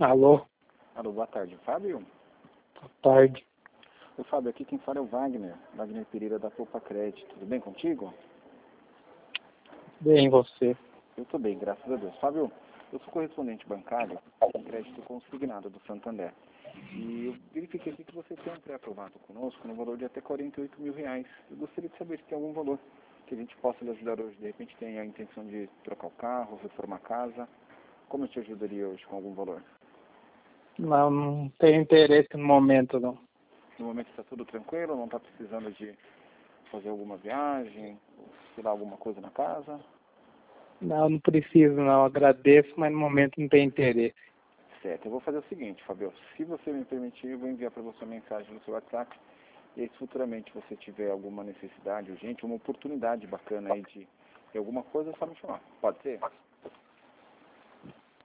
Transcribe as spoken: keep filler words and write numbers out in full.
Alô, Alô, boa tarde, Fábio? boa tarde. Oi, Fábio, aqui quem fala é o Wagner, Wagner Pereira da Poupa Crédito. Tudo bem contigo? Bem, você? Eu estou bem, graças a Deus. Fábio, eu sou correspondente bancário em crédito consignado do Santander. E eu verifiquei aqui que você tem um pré-aprovado conosco no valor de até quarenta e oito mil reais. Eu gostaria de saber se tem algum valor que a gente possa lhe ajudar hoje. De repente tem a intenção de trocar o carro, reformar a casa. Como eu te ajudaria hoje com algum valor? Não, não tenho interesse no momento, não. No momento está tudo tranquilo? Não está precisando de fazer alguma viagem? Ou, sei lá, alguma coisa na casa? Não, não preciso, não. Agradeço, mas no momento não tenho interesse. Certo, eu vou fazer o seguinte, Fabio, se você me permitir, eu vou enviar para você uma mensagem no seu WhatsApp, e aí, se futuramente você tiver alguma necessidade urgente, uma oportunidade bacana aí de, de alguma coisa, é só me chamar. Pode ser?